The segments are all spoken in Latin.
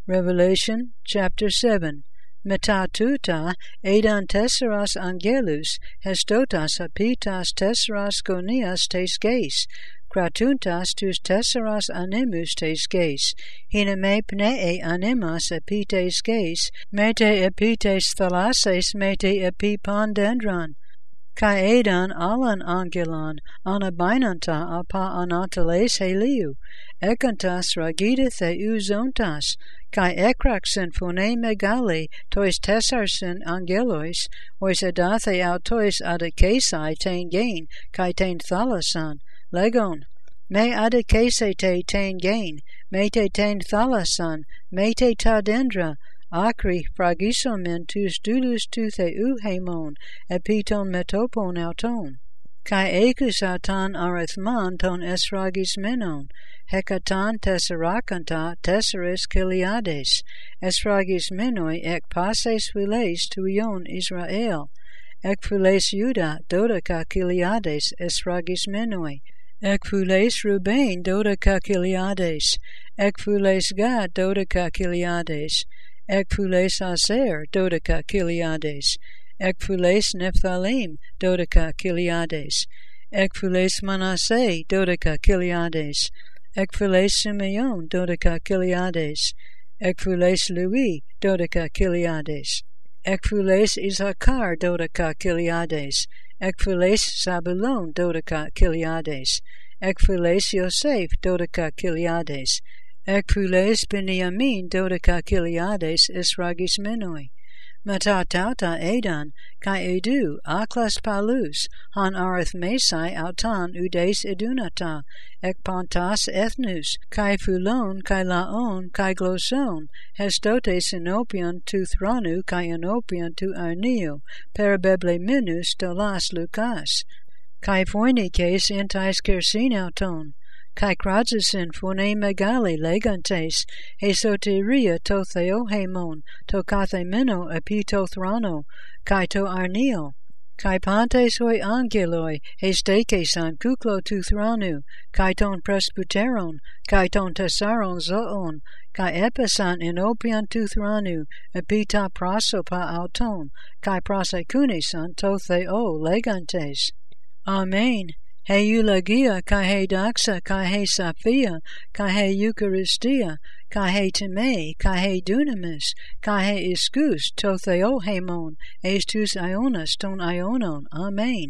Revelation chapter 7. Meta tuta edan tesseras angelus hestotas apitas tesseras gonias tes geis, kratuntas tus tesseras animus tes geis, hina me pnee animas epites geis, mete epites thalases mete epi pandendron, kai edan alan angelon anabinanta apa anatales heliu, ekantas ragida theou zontas, kai ekraxen phone megali tois tessarsen angelois, ois edathe autois adakesai ten gain, kai ten thalasan, legon, me adakese te ten gain, me te ten thalasan, me te ta dendra, acri fragisomen tus doulos tu theou hemon, epiton metopon auton. Kai ekus auton arithman ton esragis menon, hekatan tesserakanta tesseris kiliades, esragis menoi ek passes phules tuion Israel, ek phules Juda dodeka kiliades esragis menoi, ek phules Ruben dodeka kiliades, ek phules Gad dodeka kiliades, ek phules Aser dodeka kiliades, ek phules Nephthalim dodeka kiliades, ek phules Manasseh dodeka kiliades, ek phules Simeon dodeka kiliades, ek phules Louis dodeka kiliades, ek phules Issachar dodeka kiliades, ek phules Zabulon dodeka kiliades, ek phules Yosef dodeka kiliades, ek phules Binyamin dodeka kiliades esragis menoi. Meta tauta edan, kai edu, aklas palus, han arithmesai autan udes edunata, ek pantas ethnus, kai phulon, kai laon, kai gloson, hestote sinopion tu thranu, kai enopion tu arneo, parabeble minus dolas lucas, kai phoenikes entais kersin auton, kai kratzesen phone megali legantes, hesoteria to theohemon, to kathemeno epito thrano, kai to arneo, kai pantes hoi angeloi, hestekesan kuklo tu thranu, kai ton presbyteron, kai ton tessaron zoon, kai episan enopian tu thranu, epita prasopa auton, kai prosekunesan to theo legantes. Amen. He eulogia, kai he doxa, kai he saphia, kai he eucharistia, kai he time, kai he dunamis, kai he iskus, to theohemon, estus ionas ton ionon. Amen.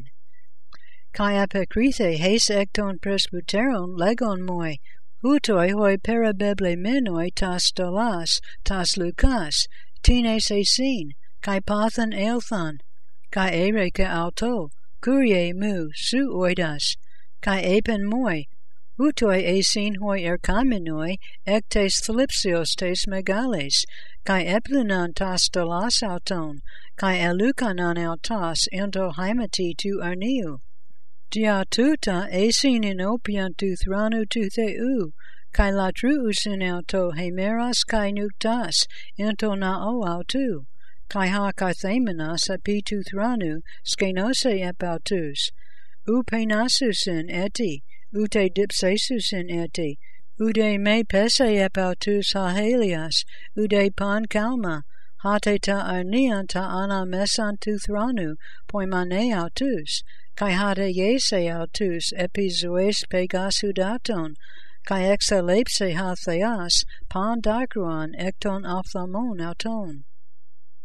Kai apokrithe hes ekton presbyteron legon moi, hutoi hoi parabeble menoi tas stolas, tas lucas, tines esin, kai pathan elthan, kai ereke auto, Kurie mu su oidas, kai epen moi, hutoi esin hoi erkamenoi, ek tes thlipsios tes megales, kai eplunan tas stolas auton, kai elukanan autas ento haimati tu arniu. Dia tuta esin enopian tu thranu tu theou, kai latruusin auto hemeras kai nuktas, ento nao autu. Kai ha kathemenas apitu thranu, skenose epautus, upenasusin eti, ute dipsesusin eti, ude me pese epautus hahelias, ude pan kalma, hate ta arnian ta ana mesan tu thranu, poimane autus, kai hate yese autus epizoes pegas hudaton, kai exalepse ha theas, pan dacruan ekton ophthalmon auton.